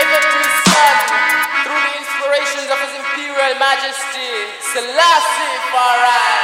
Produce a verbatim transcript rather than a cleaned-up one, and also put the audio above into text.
ever to his son, through the inspirations of his imperial majesty, Selassie Farai.